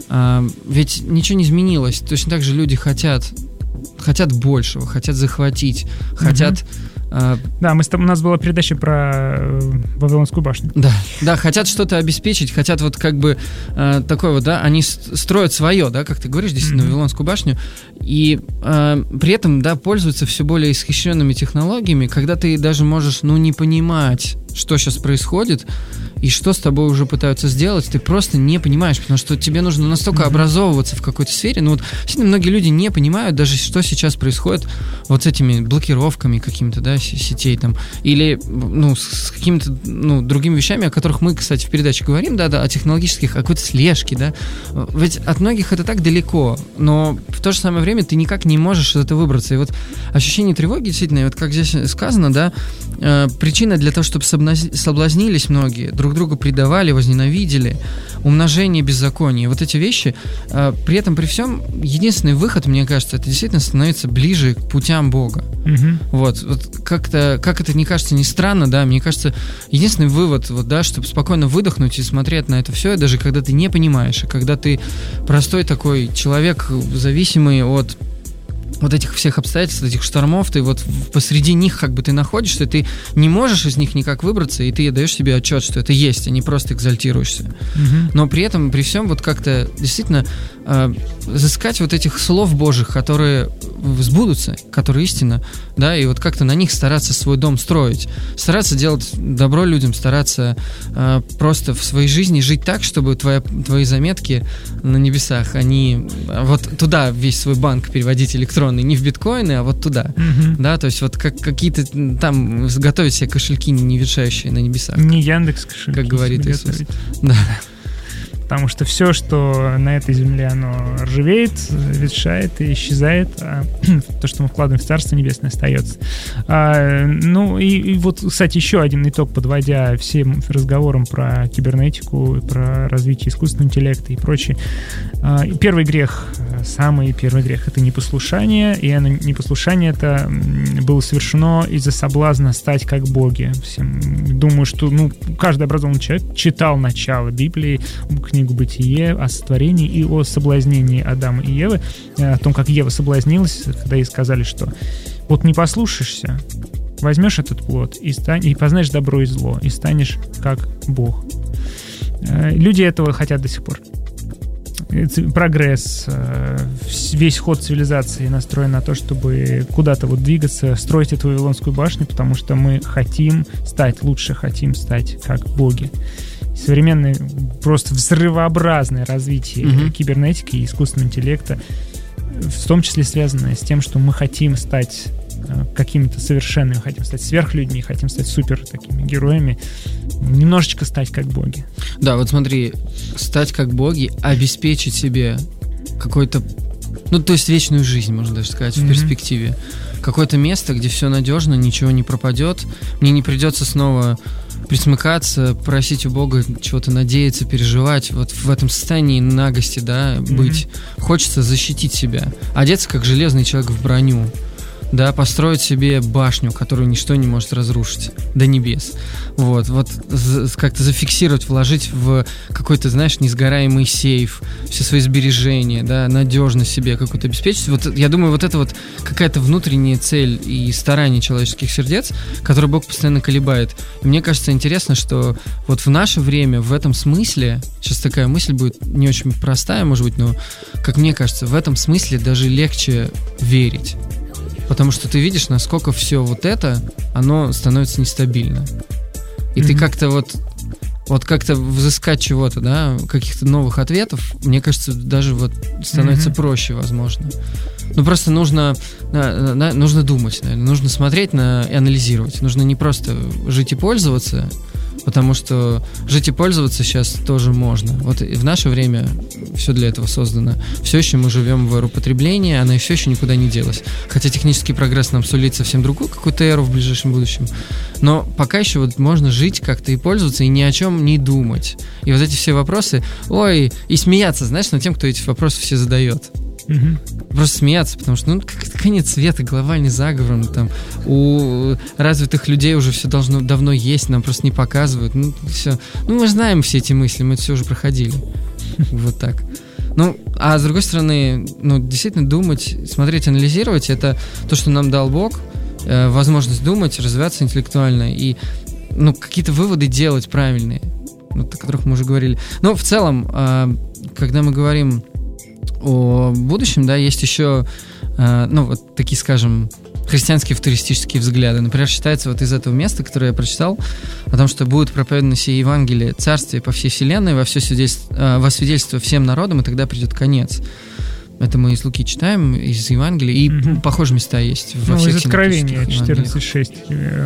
ведь ничего не изменилось, точно так же люди хотят хотят большего, хотят захватить, mm-hmm. хотят... Э, да, мы с тобой, у нас была передача про э, Вавилонскую башню. Да, да, хотят что-то обеспечить, хотят вот как бы э, такое вот, да, они строят свое, да, как ты говоришь, действительно, mm-hmm. Вавилонскую башню, и э, при этом, да, пользуются все более исхищенными технологиями, когда ты даже можешь, ну, не понимать, что сейчас происходит, и что с тобой уже пытаются сделать, ты просто не понимаешь, потому что тебе нужно настолько mm-hmm. образовываться в какой-то сфере. Ну вот, действительно, многие люди не понимают даже, что сейчас происходит вот с этими блокировками какими-то, да, сетей там, или, ну, с какими-то, ну, другими вещами, о которых мы, кстати, в передаче говорим, да, да, о технологических, о какой-то слежке, да. Ведь от многих это так далеко, но в то же самое время ты никак не можешь из этого выбраться. И вот ощущение тревоги, действительно, вот как здесь сказано, да, э, причина для того, чтобы соблазнились многие, друг друга предавали, возненавидели, умножение беззакония. Вот эти вещи, э, при этом, при всем, единственный выход, мне кажется, это действительно становиться ближе к путям Бога. Mm-hmm. Вот, вот как-то, как это не кажется, не странно, да, мне кажется, единственный вывод, вот, да, чтобы спокойно выдохнуть и смотреть на это все, даже когда ты не понимаешь, и когда ты простой такой человек, зависимый от вот этих всех обстоятельств, этих штормов, ты вот посреди них как бы ты находишься, ты не можешь из них никак выбраться, и ты даешь себе отчет, что это есть, а не просто экзальтируешься. Mm-hmm. Но при этом, при всем, вот как-то действительно э, изыскать вот этих слов Божьих, которые сбудутся, которые истина, да, и вот как-то на них стараться свой дом строить, стараться делать добро людям, стараться э, просто в своей жизни жить так, чтобы твоя, твои заметки на небесах, они вот туда весь свой банк переводить электронный, не в биткоины, а вот туда, mm-hmm. да, то есть вот как какие-то там готовить себе кошельки, не ветшающие на небесах. Не Яндекс кошельки, как говорит Иисус. Готовить. Да. Потому что все, что на этой земле, оно ржавеет, ветшает и исчезает, а то, что мы вкладываем в Царство Небесное, остается. А, ну и, и вот, кстати, еще один итог, подводя всем разговорам про кибернетику, про развитие искусственного интеллекта и прочее. А, первый грех, самый первый грех — это непослушание, и оно, непослушание это было совершено из-за соблазна стать как боги. Всем, думаю, что ну, каждый образованный человек читал начало Библии, книгу «Бытие», о сотворении и о соблазнении Адама и Евы, о том, как Ева соблазнилась, когда ей сказали, что вот не послушаешься, возьмешь этот плод и, стань, и познаешь добро и зло, и станешь как Бог. Люди этого хотят до сих пор. Прогресс, весь ход цивилизации настроен на то, чтобы куда-то вот двигаться, строить эту Вавилонскую башню, потому что мы хотим стать лучше, хотим стать как боги. Современное просто взрывообразное развитие mm-hmm. кибернетики и искусственного интеллекта, в том числе связанное с тем, что мы хотим стать какими-то совершенными, хотим стать сверхлюдьми, хотим стать супер такими героями, немножечко стать как боги. Да, вот смотри, стать как боги, обеспечить себе какой-то, ну, то есть вечную жизнь, можно даже сказать, mm-hmm. в перспективе. Какое-то место, где все надежно, ничего не пропадет, мне не придется снова присмыкаться, просить у Бога чего-то надеяться, переживать, вот в этом состоянии нагости, да, быть. Mm-hmm. Хочется защитить себя, одеться как железный человек в броню, да, построить себе башню, которую ничто не может разрушить до небес. Вот, вот как-то зафиксировать, вложить в какой-то, знаешь, несгораемый сейф все свои сбережения, да, надежно себе какую-то обеспечить. Вот я думаю, вот это вот какая-то внутренняя цель и старание человеческих сердец, которую Бог постоянно колебает. И мне кажется интересно, что вот в наше время в этом смысле, сейчас такая мысль будет не очень простая, может быть, но, как мне кажется, в этом смысле даже легче верить. Потому что ты видишь, насколько все вот это, оно становится нестабильно. И mm-hmm. ты как-то вот, вот как-то взыскать чего-то, да, каких-то новых ответов, мне кажется, даже вот становится mm-hmm. проще, возможно. Ну, просто нужно, на, на, нужно думать, наверное, нужно смотреть на, и анализировать. Нужно не просто жить и пользоваться, потому что жить и пользоваться сейчас тоже можно. Вот и в наше время все для этого создано. Все еще мы живем в эру потребления, она все еще никуда не делась. Хотя технический прогресс нам сулит совсем другую какую-то эру в ближайшем будущем. Но пока еще вот можно жить как-то и пользоваться, и ни о чем не думать. И вот эти все вопросы, ой, и смеяться, знаешь, над тем, кто эти вопросы все задает. Mm-hmm. Просто смеяться, потому что, ну, как-то конец света, глобальный заговор, ну, там, у развитых людей уже все должно давно есть, нам просто не показывают, ну, все. Ну, мы знаем все эти мысли, мы это все уже проходили. Вот так. Ну, а с другой стороны, ну, действительно думать, смотреть, анализировать, это то, что нам дал Бог, э, возможность думать, развиваться интеллектуально и, ну, какие-то выводы делать правильные, вот, о которых мы уже говорили. Но в целом, э, когда мы говорим о будущем, да, есть еще, э, ну, вот такие, скажем, христианские футуристические взгляды. Например, считается вот из этого места, которое я прочитал, о том, что будет проповедано сие Евангелие Царствие по всей вселенной, во, все свидетельство, э, во свидетельство всем народам, и тогда придет конец. Это мы из Луки читаем, из Евангелия, и mm-hmm. похожие места есть во ну, всех из Откровения четырнадцать шесть.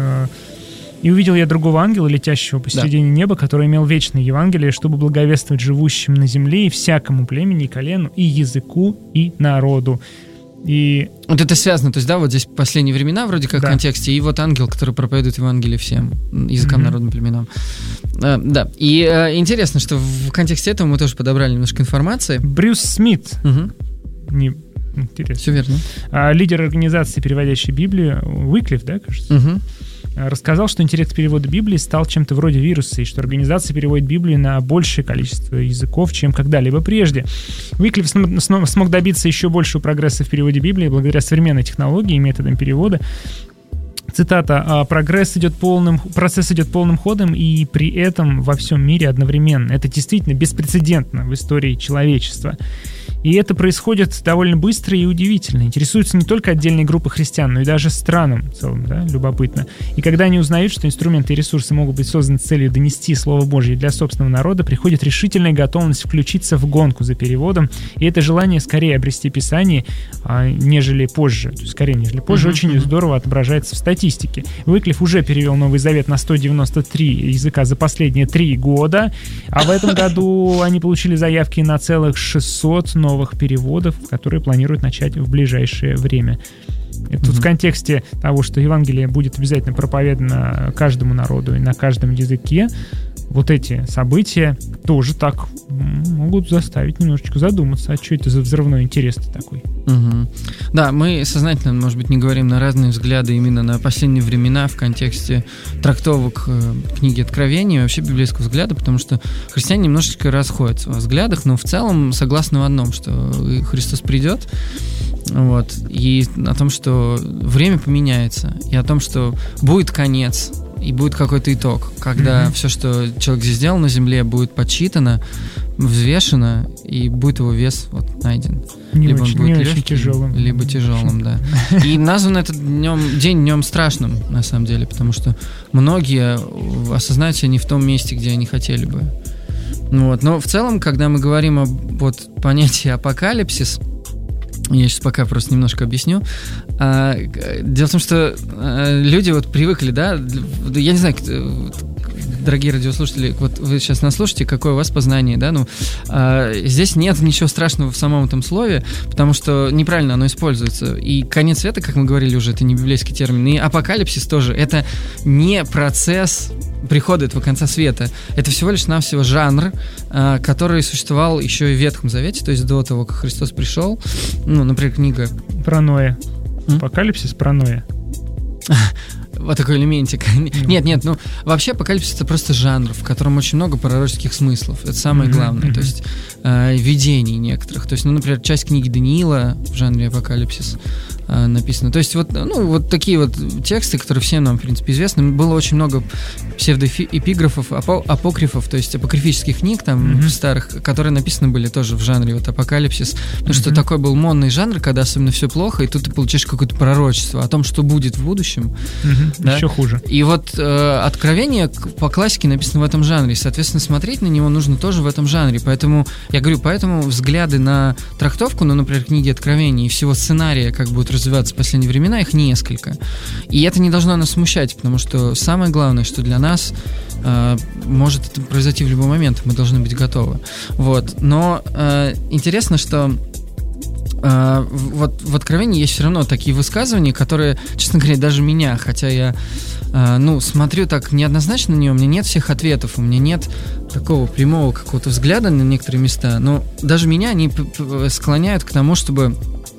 «И увидел я другого ангела, летящего посередине да. неба, который имел вечное Евангелие, чтобы благовествовать живущим на земле и всякому племени, и колену, и языку, и народу». И... Вот это связано, то есть, да, вот здесь последние времена вроде как да. в контексте, и вот ангел, который проповедует Евангелие всем языкам, mm-hmm. народным племенам. А, да, и а, интересно, что в контексте этого мы тоже подобрали немножко информации. Брюс Смит, угу. не... интересно. Все верно. А, лидер организации, переводящей Библию, Уиклиф, да, кажется? Угу. Рассказал, что интерес к переводу Библии стал чем-то вроде вируса, и что организация переводит Библию на большее количество языков, чем когда-либо прежде. Уиклиф смог добиться еще большего прогресса в переводе Библии благодаря современной технологии и методам перевода. Цитата: «Прогресс идет полным, процесс идет полным ходом, и при этом во всем мире одновременно. Это действительно беспрецедентно в истории человечества». И это происходит довольно быстро и удивительно. Интересуются не только отдельные группы христиан, но и даже странам в целом, да, любопытно. И когда они узнают, что инструменты и ресурсы могут быть созданы с целью донести Слово Божье для собственного народа, приходит решительная готовность включиться в гонку за переводом, и это желание скорее обрести Писание, а, нежели позже, то есть скорее, нежели позже, mm-hmm. очень здорово отображается в статистике. Уиклиф уже перевел Новый Завет на сто девяносто три языка за последние три года, а в этом году они получили заявки на целых шестьсот новых переводов, которые планируют начать в ближайшее время. Это mm-hmm. в контексте того, что Евангелие будет обязательно проповедано каждому народу и на каждом языке, вот эти события тоже так могут заставить немножечко задуматься, а что это за взрывной интерес такой. Угу. Да, мы сознательно, может быть, не говорим на разные взгляды именно на последние времена в контексте трактовок э, книги Откровения и вообще библейского взгляда, потому что христиане немножечко расходятся во взглядах, но в целом согласны в одном, что Христос придет, вот, и о том, что время поменяется, и о том, что будет конец, и будет какой-то итог, когда mm-hmm. все, что человек здесь сделал на земле, будет подсчитано, взвешено, и будет его вес вот найден. Не либо очень, он будет не легким, очень тяжелым. Либо тяжелым, да. И назван этот днем, день днем страшным, на самом деле, потому что многие осознают себя не в том месте, где они хотели бы. Вот. Но в целом, когда мы говорим об вот, понятии апокалипсис, Я сейчас пока просто немножко объясню. А, дело в том, что а, люди вот привыкли, да, я не знаю, дорогие радиослушатели, вот вы сейчас нас слушаете, какое у вас познание, да, ну, а, здесь нет ничего страшного в самом этом слове, потому что неправильно оно используется. И конец света, как мы говорили уже, это не библейский термин, и апокалипсис тоже, это не процесс прихода этого конца света. Это всего лишь навсего жанр, а, который существовал еще и в Ветхом Завете, то есть до того, как Христос пришел. Ну, например, книга... Про Ноя. М? Апокалипсис про Ноя. Вот такой элементик. Нет, нет, ну вообще апокалипсис — это просто жанр, в котором очень много пророческих смыслов. Это самое главное. То есть э, видений некоторых. То есть, ну, например, часть книги Даниила в жанре апокалипсис э, написана. То есть вот, ну, вот такие вот тексты, которые всем нам, в принципе, известны. Было очень много псевдоэпиграфов, апо- апокрифов, то есть апокрифических книг там mm-hmm. старых, которые написаны были тоже в жанре вот апокалипсис. Потому mm-hmm. что такой был модный жанр, когда особенно все плохо, и тут ты получаешь какое-то пророчество о том, что будет в будущем. Mm-hmm. Да? Еще хуже. И вот э, откровение по классике написано в этом жанре. Соответственно, смотреть на него нужно тоже в этом жанре. Поэтому, я говорю, поэтому взгляды на трактовку, ну, например, книги Откровения и всего сценария, как будут развиваться в последние времена, их несколько. И это не должно нас смущать, потому что самое главное, что для нас э, может это произойти в любой момент, мы должны быть готовы. Вот. Но э, интересно, что Uh, вот в Откровении есть все равно такие высказывания, которые, честно говоря, даже меня, хотя я uh, ну, смотрю так неоднозначно на него, у меня нет всех ответов, у меня нет такого прямого какого-то взгляда на некоторые места, но даже меня они склоняют к тому, чтобы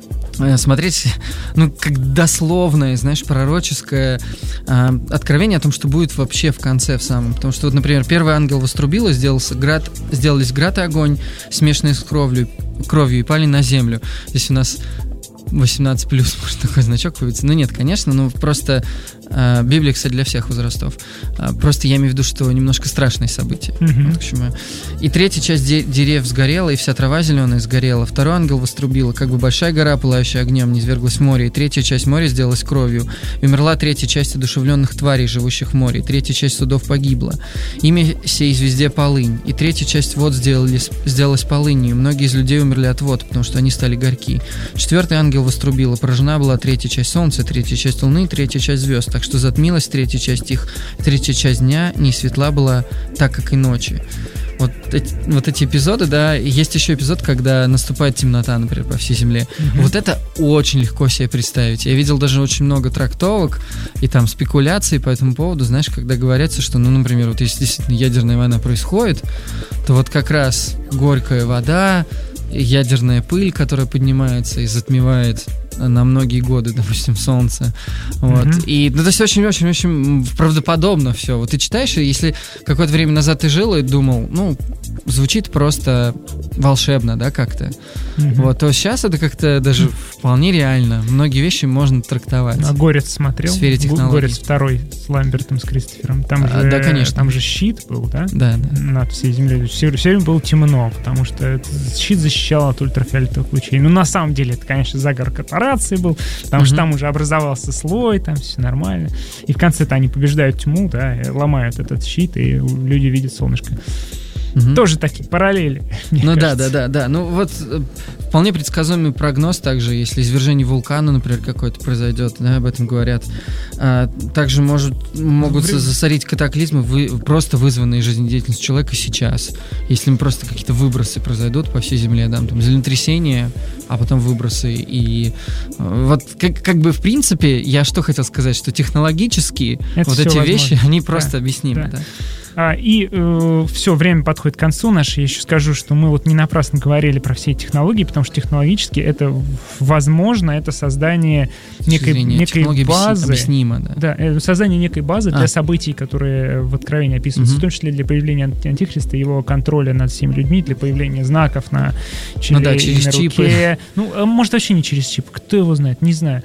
смотреть, ну, как дословное, знаешь, пророческое э, откровение о том, что будет вообще в конце, в самом. Потому что, вот, например, первый ангел вострубил, и сделался град, сделались град и огонь, смешанные с кровью, кровью, и пали на землю. Здесь у нас восемнадцать плюс, может, такой значок появится. Ну, нет, конечно, ну, просто э, Библия, кстати, для всех возрастов. Э, просто я имею в виду, что немножко страшные события. Mm-hmm. Вот к чему я. И третья часть де- дерев сгорела, и вся трава зеленая сгорела. Второй ангел вострубил, как бы большая гора, пылающая огнем, низвергла в море. И третья часть моря сделалась кровью. И умерла третья часть одушевленных тварей, живущих в море. И третья часть судов погибла. Имя сей везде полынь. И третья часть вод сделались, сделалась полынью. И многие из людей умерли от вод, потому что они стали горьки. Четвертый ангел вострубила, поражена была третья часть солнца, третья часть луны, третья часть звезд, так что затмилась третья часть их, третья часть дня не светла была, так как и ночи. Вот эти, вот эти эпизоды, да, есть еще эпизод, когда наступает темнота, например, по всей земле. Mm-hmm. Вот это очень легко себе представить. Я видел даже очень много трактовок и там спекуляций по этому поводу, знаешь, когда говорится, что, ну, например, вот если действительно ядерная война происходит, то вот как раз горькая вода, ядерная пыль, которая поднимается и затмевает на многие годы, допустим, солнце. Вот. Mm-hmm. И, ну, то есть очень-очень-очень правдоподобно все. Вот ты читаешь, и если какое-то время назад ты жил и думал, ну, звучит просто волшебно, да, как-то. Mm-hmm. Вот, то сейчас это как-то даже mm-hmm. вполне реально. Многие вещи можно трактовать. А «Горец» смотрел? В сфере технологий. «Горец» второй с Ламбертом, с Кристофером. Там а, же, да, конечно. Там же щит был, да? Да, да. Над всей землей. Все, все время было темно, потому что этот щит защищал от ультрафиолетовых лучей. Ну, на самом деле, это, конечно, заговор корпорации был, потому mm-hmm. что там уже образовался слой, там все нормально. И в конце-то они побеждают тьму, да, ломают этот щит, и люди видят солнышко. Угу. Тоже такие параллели. Ну да, да, да, да. Ну вот вполне предсказуемый прогноз также, если извержение вулкана, например, какое-то произойдет, да, об этом говорят. А, также может, могут Время. засорить катаклизмы, вы, просто вызванные жизнедеятельностью человека сейчас. Если просто какие-то выбросы произойдут по всей Земле, да, там землетрясение, а потом выбросы. И вот как, как бы в принципе, я что хотел сказать, что технологически это вот эти возможно. Вещи, они просто да, объяснимы, да. да. А, и э, все, время подходит к концу наше. Я еще скажу, что мы вот не напрасно говорили про все технологии, потому что технологически это возможно, это создание некой, некой базы. Объяснимо, да. Да, создание некой базы а. для событий, которые в Откровении описываются, угу. в том числе для появления антихриста, его контроля над всеми людьми, для появления знаков на челе, ну, да, через на руке. Чипы. Ну, может, вообще не через чип, кто его знает, не знаю.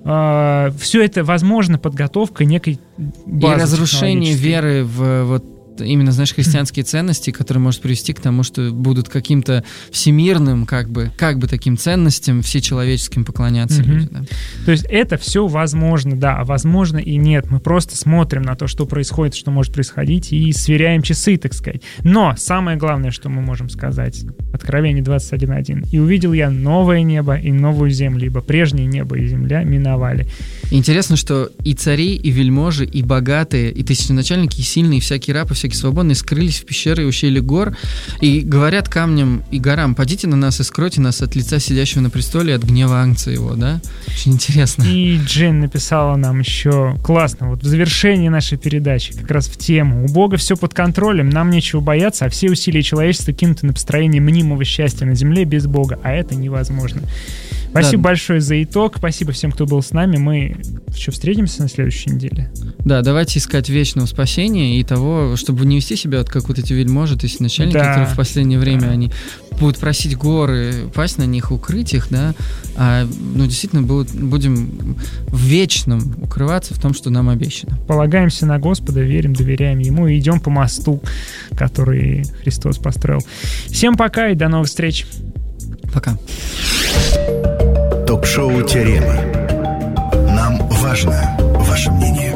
Uh, все это возможно подготовка некой базы. И разрушение веры в вот вот именно, знаешь, христианские ценности, которые может привести к тому, что будут каким-то всемирным, как бы, как бы таким ценностям всечеловеческим поклоняться mm-hmm. люди. Да. То есть это все возможно, да, а возможно и нет. Мы просто смотрим на то, что происходит, что может происходить, и сверяем часы, так сказать. Но самое главное, что мы можем сказать, Откровение двадцать один один. «И увидел я новое небо и новую землю, ибо прежнее небо и земля миновали». Интересно, что и цари, и вельможи, и богатые, и тысяченачальники, и сильные, и всякие рабы, всякие свободные скрылись в пещеры и ущелья гор, и говорят камням и горам: «Падите на нас и скройте нас от лица сидящего на престоле и от гнева Агнца его», да? Очень интересно. И Джен написала нам еще классно, вот в завершении нашей передачи, как раз в тему: «У Бога все под контролем, нам нечего бояться, а все усилия человечества кинуты на построение мнимого счастья на земле без Бога, а это невозможно». Спасибо да. большое за итог, спасибо всем, кто был с нами. Мы еще встретимся на следующей неделе. Да, давайте искать вечного спасения и того, чтобы не вести себя, как вот эти вельможи, то есть начальники, да. которые в последнее время, да. они будут просить горы пасть на них, укрыть их, да, а ну, действительно будут, будем в вечном укрываться в том, что нам обещано. Полагаемся на Господа, верим, доверяем Ему и идем по мосту, который Христос построил. Всем пока и до новых встреч. Пока. Ток-шоу «Теорема». Нам важно ваше мнение.